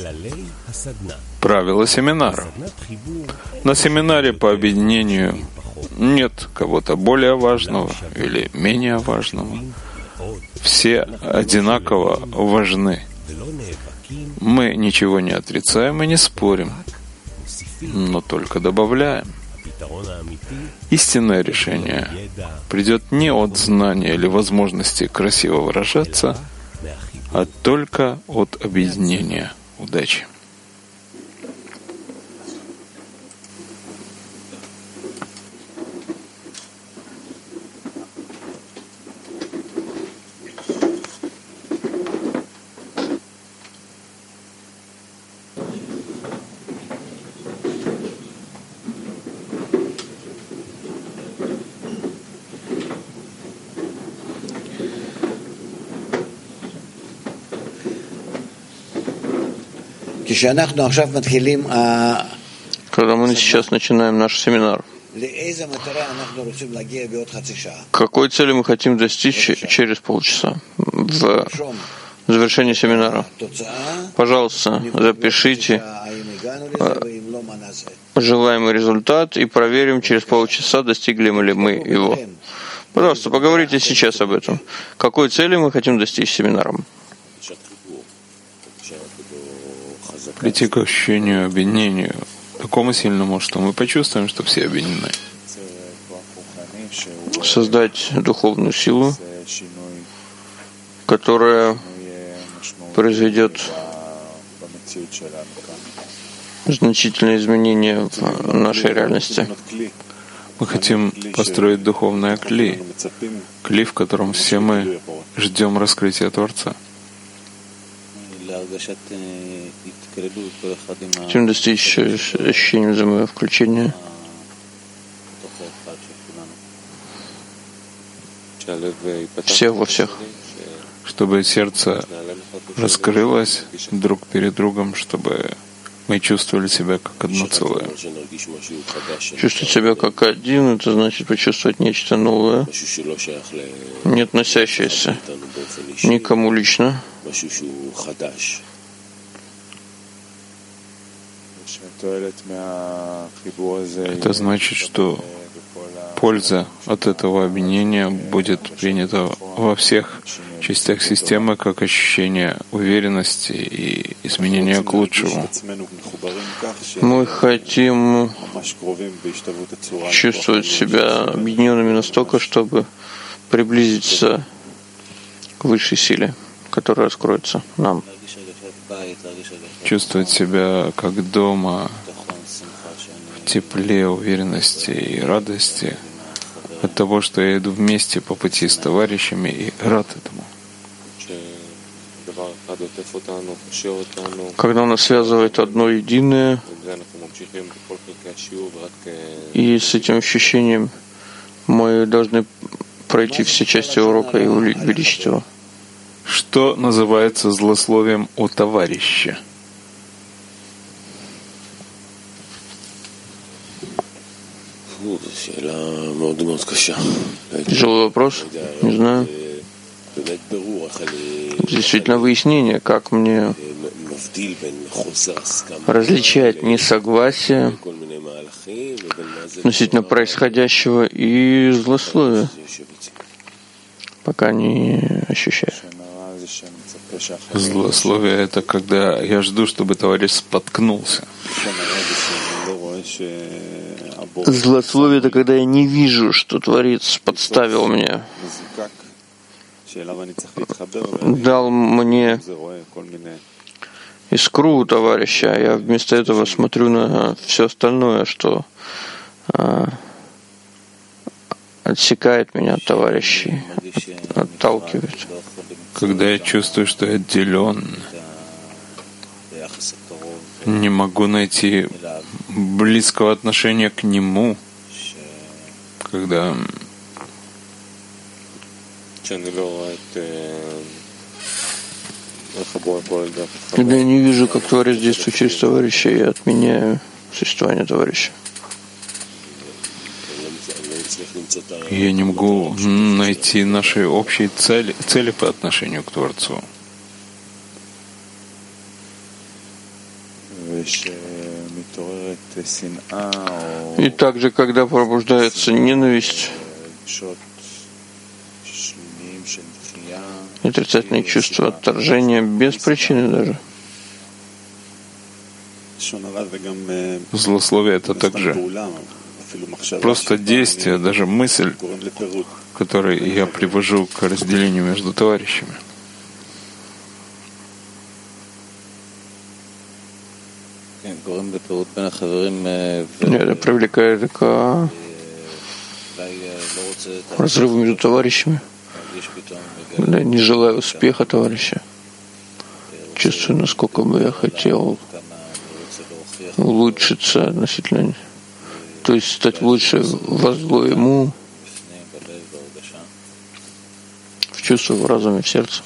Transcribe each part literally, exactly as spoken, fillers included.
Правила семинара. На семинаре по объединению нет кого-то более важного или менее важного. Все одинаково важны. Мы ничего не отрицаем и не спорим, но только добавляем. Истинное решение придет не от знания или возможности красиво выражаться, а только от объединения. Удачи! Когда мы сейчас начинаем наш семинар, какой цели мы хотим достичь через полчаса в завершении семинара? Пожалуйста, запишите желаемый результат и проверим через полчаса, достигли ли мы его. Пожалуйста, поговорите сейчас об этом. Какой цели мы хотим достичь семинаром? Прийти к ощущению, объединению, такому сильному, что мы почувствуем, что все объединены. Создать духовную силу, которая произведет значительные изменения в нашей реальности. Мы хотим построить духовное кли, кли, в котором все мы ждем раскрытия Творца. Хотим достичь ощущения взаимовключения, всех во всех, чтобы сердце раскрылось друг перед другом, чтобы мы чувствовали себя как одно целое. Чувствовать себя как один — это значит почувствовать нечто новое, не относящееся никому лично, это значит, что польза от этого объединения будет принята во всех частях системы как ощущение уверенности и изменения к лучшему. Мы хотим чувствовать себя объединенными настолько, чтобы приблизиться к высшей силе, которая раскроется нам. Чувствовать себя как дома, в тепле, уверенности и радости от того, что я иду вместе по пути с товарищами и рад этому. Когда нас связывает одно единое, и с этим ощущением мы должны пройти все части урока и увеличить его. Что называется злословием у товарища? Тяжелый вопрос, не знаю. Действительно выяснение, как мне различать несогласие относительно происходящего и злословия, пока не ощущаю. Злословие — это когда я жду, чтобы товарищ споткнулся. Злословие — это когда я не вижу, что Творец подставил меня, дал мне искру у товарища, а я вместо этого смотрю на все остальное, что а, отсекает меня от товарищей, от, отталкивает. Когда я чувствую, что я отделен, не могу найти близкого отношения к нему, когда когда я не вижу, как Творец действует через товарища, я отменяю существование товарища. Я не могу найти нашей общей цели, цели по отношению к Творцу. И также, когда пробуждается ненависть, отрицательные чувства отторжения без причины даже. Злословие — это также просто действие, даже мысль, которую я привожу к разделению между товарищами. Это привлекает к разрыву между товарищами. Я не желаю успеха товарища. Чувствую, насколько бы я хотел улучшиться относительно, то есть стать лучше во зло ему, в чувствах, в разуме, в сердце.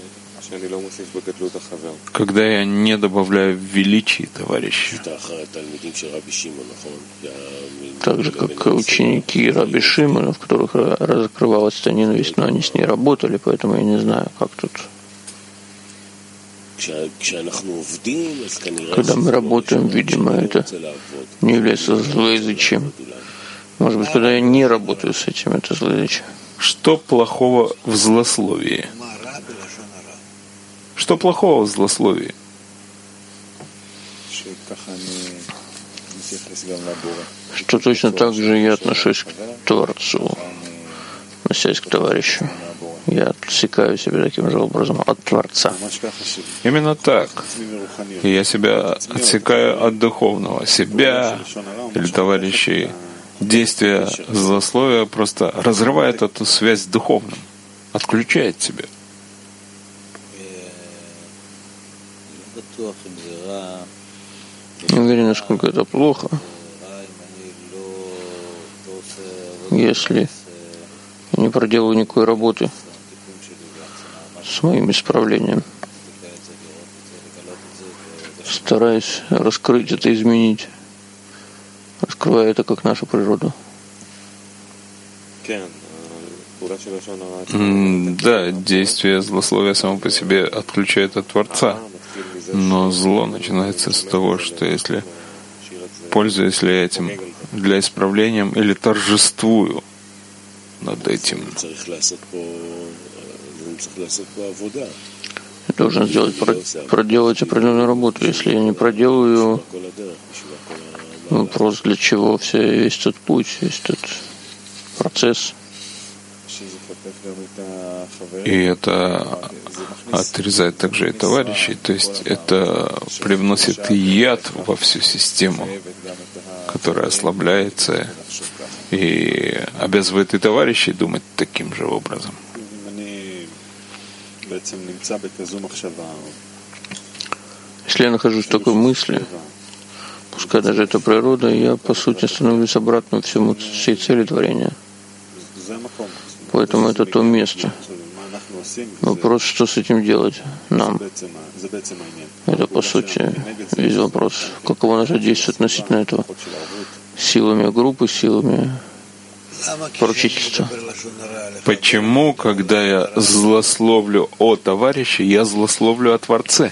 Когда я не добавляю величий товарища, так же, как ученики Раби Шимона, в которых разокрывалась эта ненависть, но они с ней работали, поэтому я не знаю, как тут. Когда мы работаем, видимо, это не является злоязычием. Может быть, когда я не работаю с этим, это злоязычие. Что плохого в злословии? Что плохого в злословии? Что точно так же я отношусь к Творцу, относясь к товарищу. Я отсекаю себя таким же образом от Творца. Именно так. Я себя отсекаю от духовного. Себя или товарищей. Действие злословия просто разрывает эту связь с духовным, отключает тебя. Не уверен, насколько это плохо, если я не проделаю никакой работы с моим исправлением. Стараюсь раскрыть это, изменить, раскрывая это как нашу природу. Да, действие злословия само по себе отключает от Творца. Но зло начинается с того, что если пользуюсь ли этим для исправления или торжествую над этим. Я должен сделать, проделать определенную работу. Если я не проделаю, вопрос, для чего все, весь этот путь, весь этот процесс. И это отрезает также и товарищей, то есть это привносит яд во всю систему, которая ослабляется и обязывает и товарищей думать таким же образом. Если я нахожусь в такой мысли, пускай даже это природа, я по сути становлюсь обратно всему всей цели творения. Поэтому это то место. Вопрос, что с этим делать нам. Это, по сути, весь вопрос. Каково наше действие относительно этого? Силами группы, силами поручительства. Почему, когда я злословлю о товарище, я злословлю о Творце?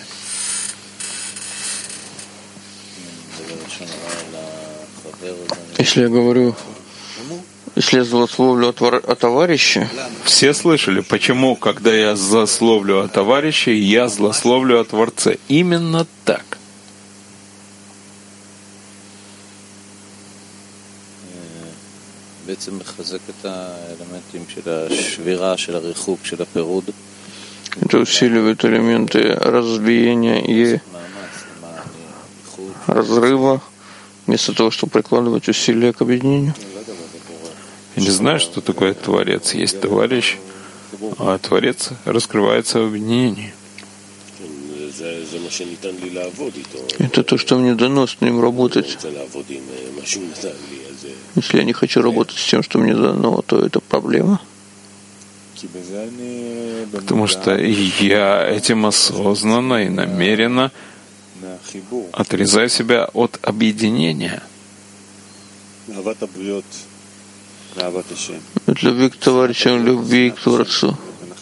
Если я говорю, если я злословлю о, твор... о товарище... Все слышали, почему, когда я злословлю о товарище, я злословлю о Творце. Именно так. Это усиливает элементы разбиения и разрыва, вместо того, чтобы прикладывать усилия к объединению. Я не знаю, что такое Творец. Есть товарищ, а Творец раскрывается в объединении. Это то, что мне дано с ним работать. Если я не хочу работать с тем, что мне дано, то это проблема. Потому что я этим осознанно и намеренно отрезаю себя от объединения. От любви к товарищам, любви к Творцу.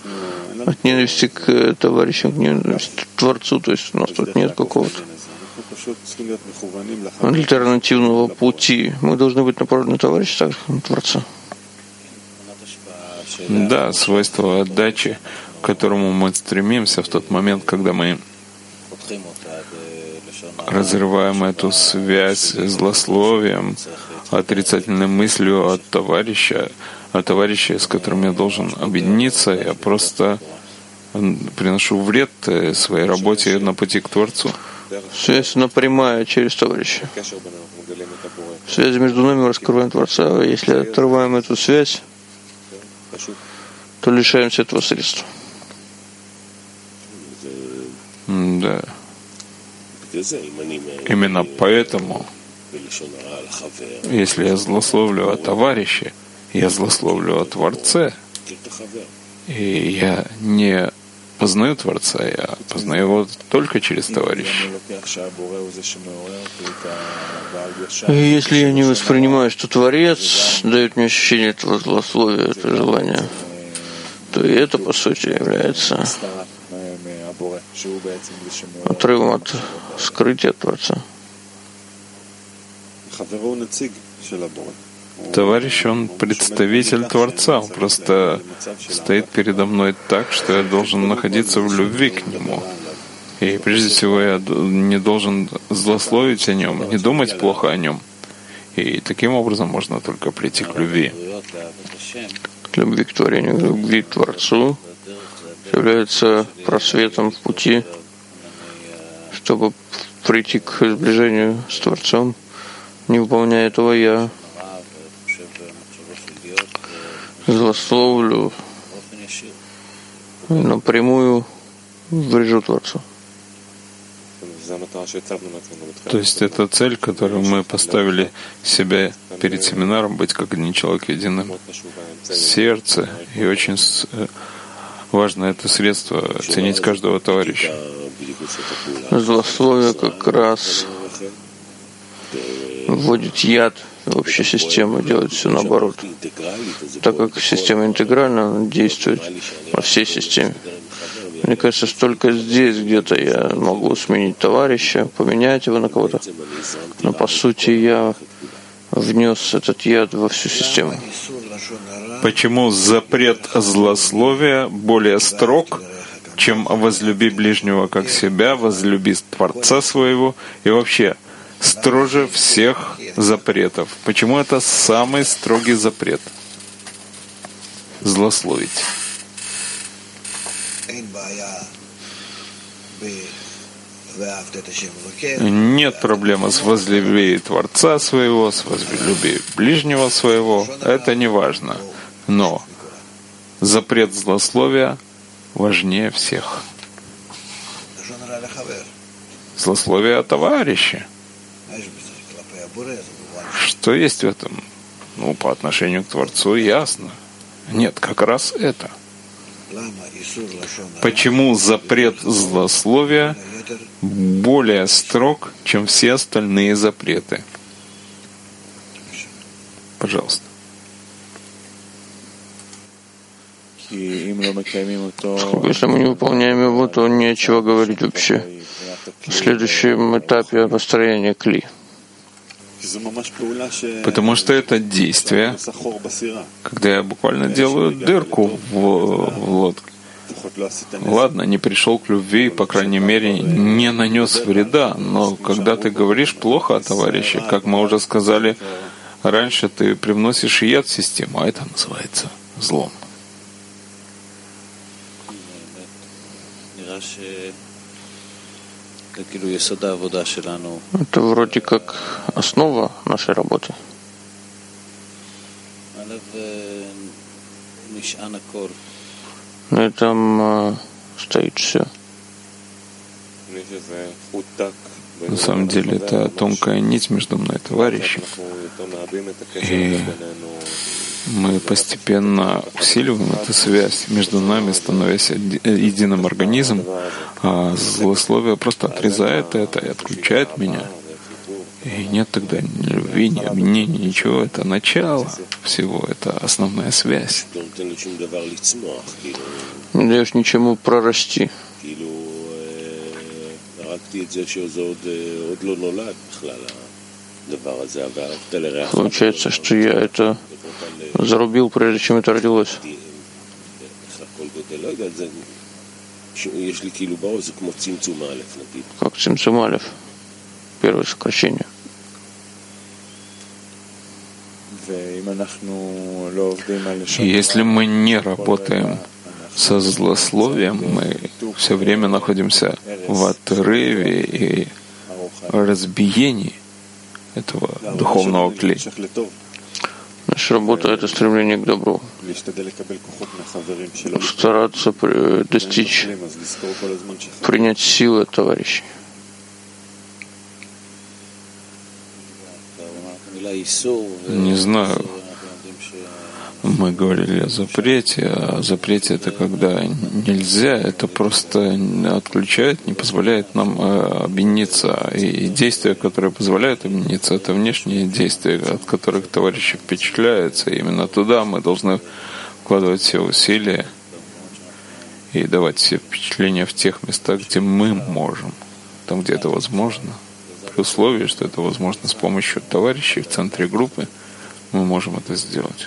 От ненависти к товарищам, к ненависти к Творцу. То есть у нас тут нет какого-то альтернативного пути. Мы должны быть направлены на товарища, так, на Творца. Да, свойство отдачи, к которому мы стремимся в тот момент, когда мы разрываем эту связь с злословием, отрицательной мыслью от товарища, от товарища, с которым я должен объединиться, я просто приношу вред своей работе на пути к Творцу. Связь напрямая через товарища. Связь между нами раскрываем Творца. Если отрываем эту связь, то лишаемся этого средства. Да. Именно поэтому, если я злословлю о товарище, я злословлю о Творце, и я не познаю Творца, я познаю его только через товарища. Если я не воспринимаю, что Творец дает мне ощущение этого злословия, этого желания, то и это, по сути, является отрывом от скрытия Творца. Товарищ, он представитель Творца, он просто стоит передо мной так, что я должен находиться в любви к нему. И прежде всего я не должен злословить о нем, не думать плохо о нем. И таким образом можно только прийти к любви. К любви к творению, к любви к Творцу является просветом в пути, чтобы прийти к сближению с Творцом. Не выполняя этого, я злословлю напрямую врежу Творцу. То есть это цель, которую мы поставили себе перед семинаром, быть как один человек в едином сердце. И очень важно это средство, ценить каждого товарища. Злословие как раз вводит яд в общую систему, делает все наоборот. Так как система интегральна, она действует во всей системе. Мне кажется, что только здесь где-то я могу сменить товарища, поменять его на кого-то. Но по сути я внес этот яд во всю систему. Почему запрет злословия более строг, чем возлюби ближнего как себя, возлюби Творца своего и вообще строже всех запретов? Почему это самый строгий запрет? Злословить. Нет проблемы с возлюби Творца своего, с возлюби ближнего своего. Это не важно. Но запрет злословия важнее всех. Злословие о товарище. Что есть в этом? Ну, по отношению к Творцу ясно. Нет, как раз это. Почему запрет злословия более строг, чем все остальные запреты? Пожалуйста. Если мы не выполняем его, то нечего говорить вообще. В следующем этапе построения кли. Потому что это действие, когда я буквально делаю дырку в, в лодке. Ладно, не пришел к любви, по крайней мере, не нанес вреда, но когда ты говоришь плохо о товарище, как мы уже сказали раньше, ты привносишь яд в систему, а это называется злом. Это вроде как основа нашей работы. На этом э, стоит все. На самом деле это тонкая нить между мной и товарищем. И мы постепенно усиливаем эту связь между нами, становясь единым организмом, а злословие просто отрезает это и отключает меня. И нет тогда ни любви, ни объединения, ничего. Это начало всего, это основная связь. Не даешь ничему прорасти. Получается, что я это зарубил, прежде чем это родилось. Как цимцум алеф, первое сокращение. Если мы не работаем со злословием, мы все время находимся в отрыве и разбиении этого духовного клея. Наша работа — это стремление к добру. Стараться достичь, принять силы от товарищей. Не знаю, мы говорили о запрете, а запрете — это когда нельзя, это просто отключает, не позволяет нам объединиться. И действия, которые позволяют объединиться, это внешние действия, от которых товарищи впечатляются. И именно туда мы должны вкладывать все усилия и давать все впечатления в тех местах, где мы можем, там, где это возможно. При условии, что это возможно с помощью товарищей в центре группы, мы можем это сделать.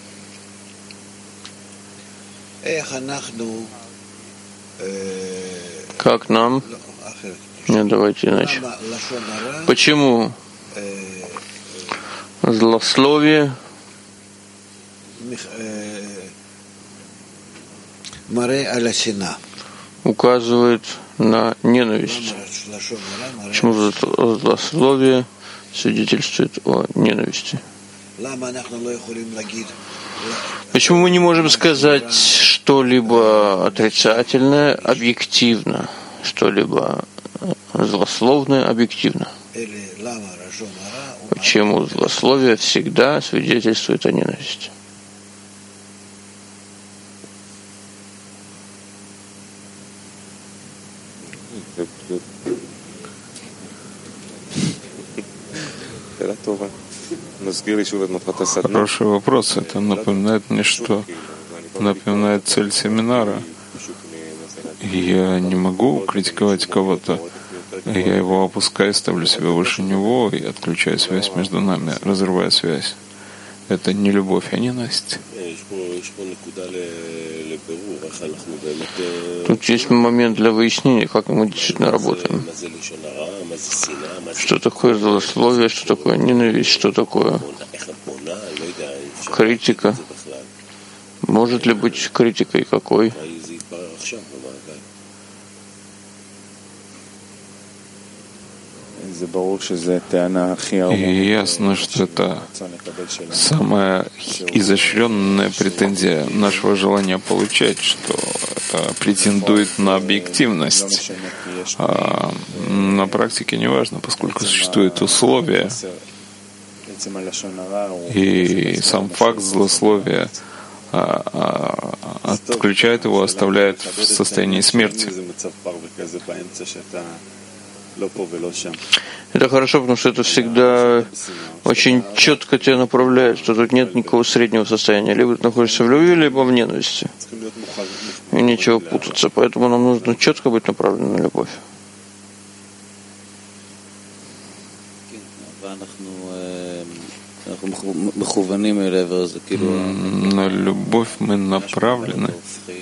Как нам? Нет, давайте иначе. Почему злословие указывает на ненависть? Почему злословие свидетельствует о ненависти? Почему мы не можем сказать что-либо отрицательное объективно, что-либо злословное объективно? Почему злословие всегда свидетельствует о ненависти? Хороший вопрос. Это напоминает мне, что напоминает цель семинара. Я не могу критиковать кого-то. Я его опускаю, ставлю себя выше него и отключаю связь между нами, разрывая связь. Это не любовь, а ненависть. Тут есть момент для выяснения, как мы действительно работаем. Что такое злословие, что такое ненависть, что такое критика. Может ли быть критикой какой? И ясно, что это самая изощренная претензия нашего желания получать, что это претендует на объективность. А на практике не важно, поскольку существуют условия, и сам факт злословия отключает его, оставляет в состоянии смерти. Это хорошо, потому что это всегда очень четко тебя направляет, что тут нет никакого среднего состояния. Либо ты находишься в любви, либо в ненависти. И нечего путаться. Поэтому нам нужно четко быть направленным на любовь. На любовь мы направлены.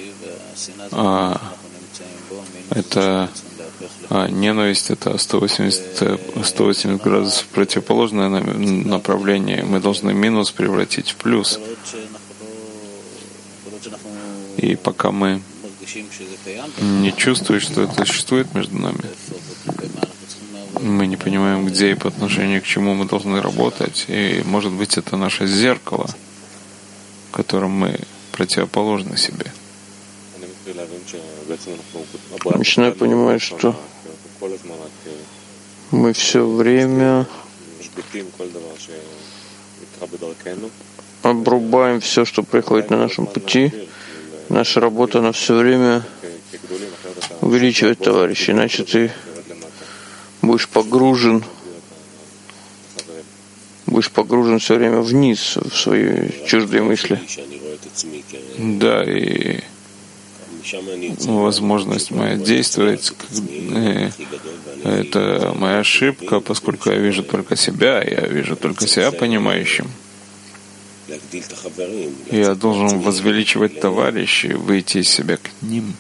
А это а ненависть — это сто восемьдесят градусов противоположное направление. Мы должны минус превратить в плюс. И пока мы не чувствуем, что это существует между нами, мы не понимаем, где и по отношению к чему мы должны работать. И, может быть, это наше зеркало, в котором мы противоположны себе. Начинаю понимать, что мы все время обрубаем все, что приходит на нашем пути. Наша работа, она все время увеличивает товарищей, иначе ты будешь погружен, будешь погружен все время вниз в свои чуждые мысли. Да, и возможность моя действовать, это моя ошибка, поскольку я вижу только себя, я вижу только себя понимающим. Я должен возвеличивать товарищей, выйти из себя к ним.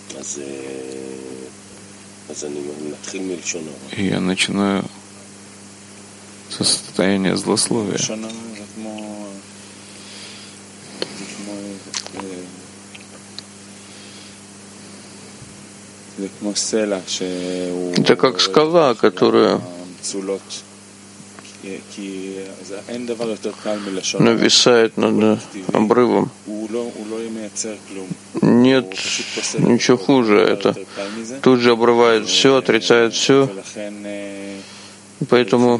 И я начинаю со состояния злословия. Это как скала, которая нависает над обрывом. Нет ничего хуже. Это тут же обрывает все, отрицает все. Поэтому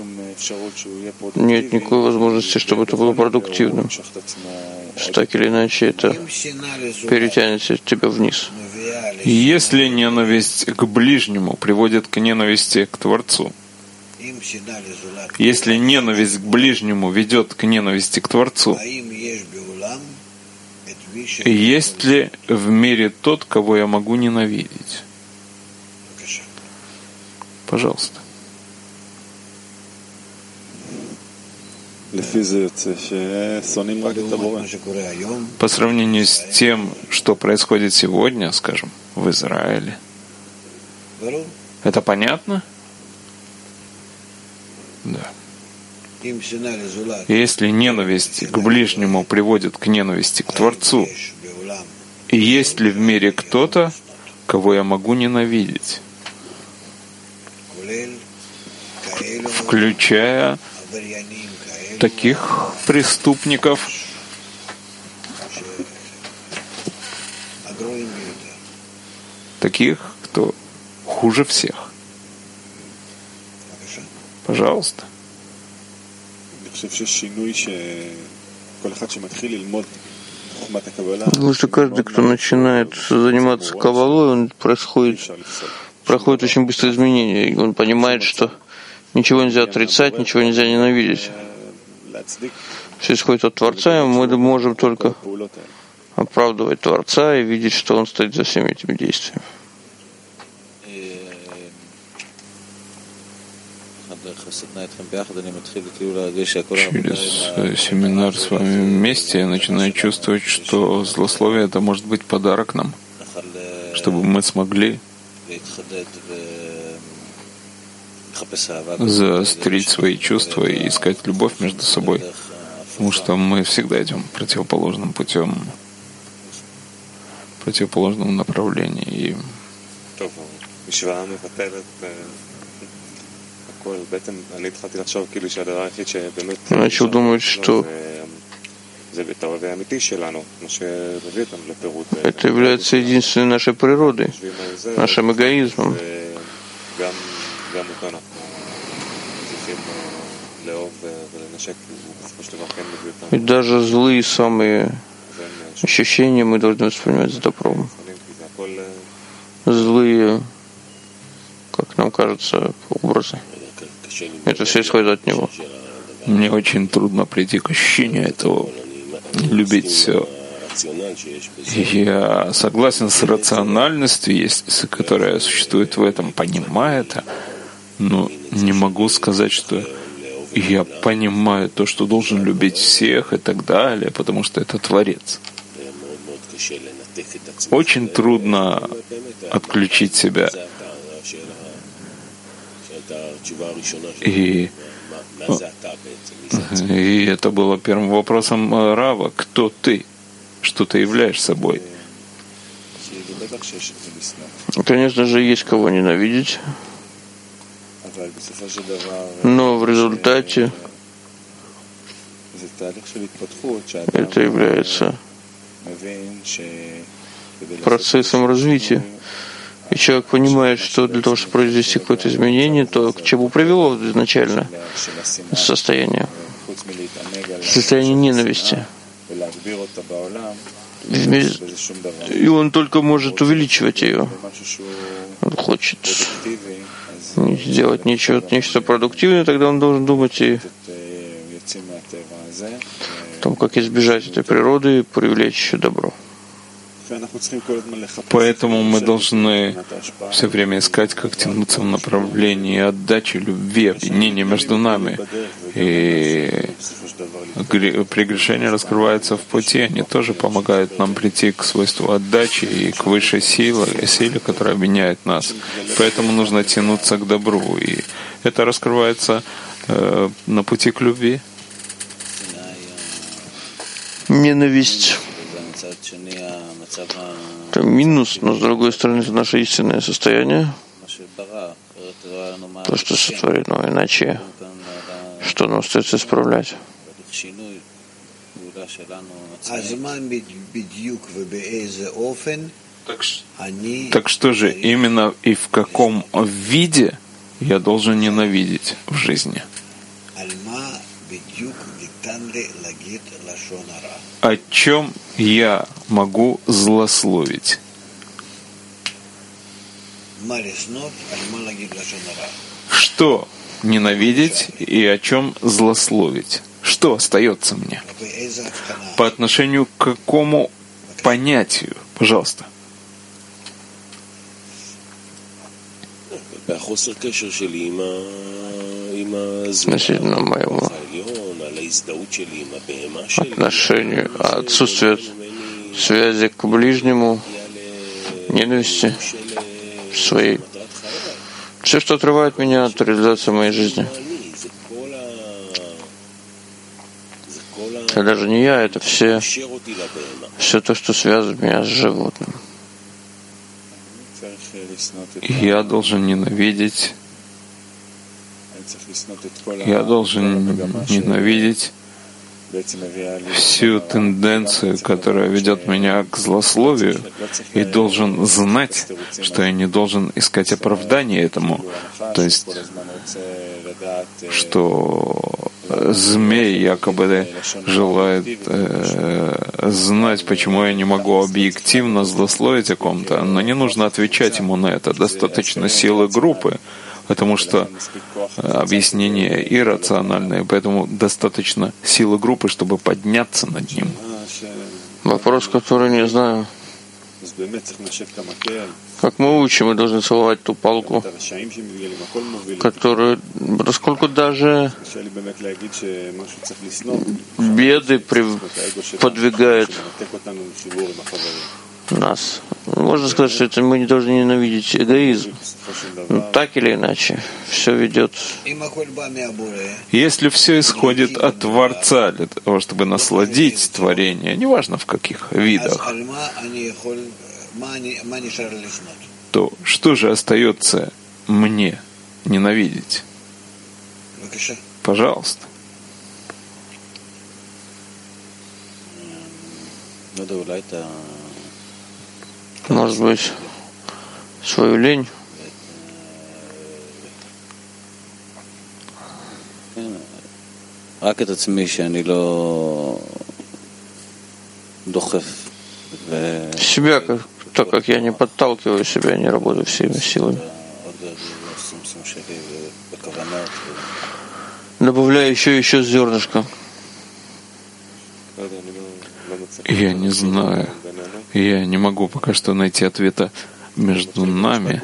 нет никакой возможности, чтобы это было продуктивным. Так или иначе, это перетянет тебя вниз. Если ненависть к ближнему приводит к ненависти к Творцу, если ненависть к ближнему ведет к ненависти к Творцу, есть ли в мире тот, кого я могу ненавидеть? Пожалуйста. По сравнению с тем, что происходит сегодня, скажем, в Израиле, это понятно? Да. Если ненависть к ближнему приводит к ненависти к Творцу, и есть ли в мире кто-то, кого я могу ненавидеть, включая таких преступников, таких, кто хуже всех. Пожалуйста. Потому что каждый, кто начинает заниматься каббалой, он происходит, проходит очень быстрое изменение. И он понимает, что ничего нельзя отрицать, ничего нельзя ненавидеть. Все исходит от Творца, и мы можем только оправдывать Творца и видеть, что Он стоит за всеми этими действиями. Через семинар с вами вместе я начинаю чувствовать, что злословие — это может быть подарок нам, чтобы мы смогли заострить свои чувства и искать любовь между собой, потому что мы всегда идем противоположным путем, противоположном направлении. И начал думать, что это является единственной нашей природой, нашим эгоизмом. И даже злые самые ощущения мы должны воспринимать за добром. Злые, как нам кажется, образы. Это все исходит от него. Мне очень трудно прийти к ощущению этого, любить все. Я согласен с рациональностью, есть, которая существует в этом, понимаю это, но не могу сказать, что я понимаю то, что должен любить всех и так далее, потому что это Творец. Очень трудно отключить себя. И, и это было первым вопросом Рава. Кто ты? Что ты являешь собой? Конечно же, есть кого ненавидеть. Но в результате это является процессом развития. И человек понимает, что для того, чтобы произвести какое-то изменение, то к чему привело изначально состояние? Состояние ненависти. И он только может увеличивать ее. Он хочет сделать нечто, нечто продуктивное, тогда он должен думать и о том, как избежать этой природы и привлечь еще добро. Поэтому мы должны все время искать, как тянуться в направлении отдачи, любви, объединения между нами. И прегрешения раскрываются в пути, они тоже помогают нам прийти к свойству отдачи и к высшей силе, силе, которая объединяет нас. Поэтому нужно тянуться к добру. И это раскрывается э, на пути к любви. Ненависть — это минус, но с другой стороны это наше истинное состояние. То, что сотворено, иначе что нам остается исправлять? Так, так что же именно и в каком виде я должен ненавидеть в жизни? О чем я могу злословить? Что ненавидеть и о чем злословить? Что остается мне? По отношению к какому понятию? Пожалуйста. Относительно моего отношению, отсутствие связи к ближнему, ненависти своей. Все, что отрывает меня от реализации моей жизни. Это даже не я, это все, все то, что связывает меня с животным. Я должен ненавидеть, я должен ненавидеть всю тенденцию, которая ведет меня к злословию, и должен знать, что я не должен искать оправдания этому. То есть, что змей якобы желает э, знать, почему я не могу объективно злословить о ком-то, но не нужно отвечать ему на это. Достаточно силы группы, потому что объяснение иррациональное, поэтому достаточно силы группы, чтобы подняться над ним. Вопрос, который не знаю. Как мы учим, мы должны целовать ту палку, которую, поскольку даже беды подвигают нас. Можно сказать, что это мы не должны ненавидеть эгоизм. Но так или иначе, все ведет. Если все исходит от Творца для того, чтобы насладить творение, неважно в каких видах, то что же остается мне ненавидеть? Пожалуйста. Может быть, свою лень. Себя, как, так как я не подталкиваю себя, не работаю всеми силами. Добавляю еще еще зернышко. Я не знаю. Я не могу пока что найти ответа между нами.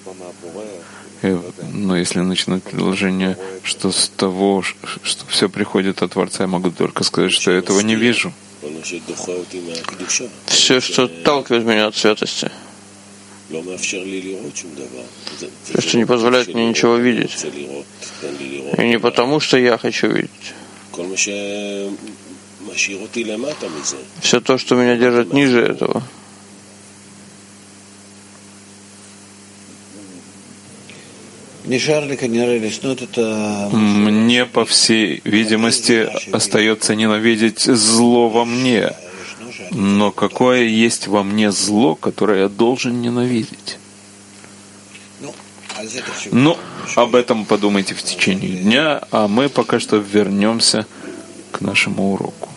Но если начинать предложение, что с того, что все приходит от Творца, я могу только сказать, что я этого не вижу. Все, что отталкивает меня от святости. Все, что не позволяет мне ничего видеть. И не потому, что я хочу видеть. Все то, что меня держит ниже этого. Мне, по всей видимости, остается ненавидеть зло во мне. Но какое есть во мне зло, которое я должен ненавидеть? Ну, об этом подумайте в течение дня, а мы пока что вернемся к нашему уроку.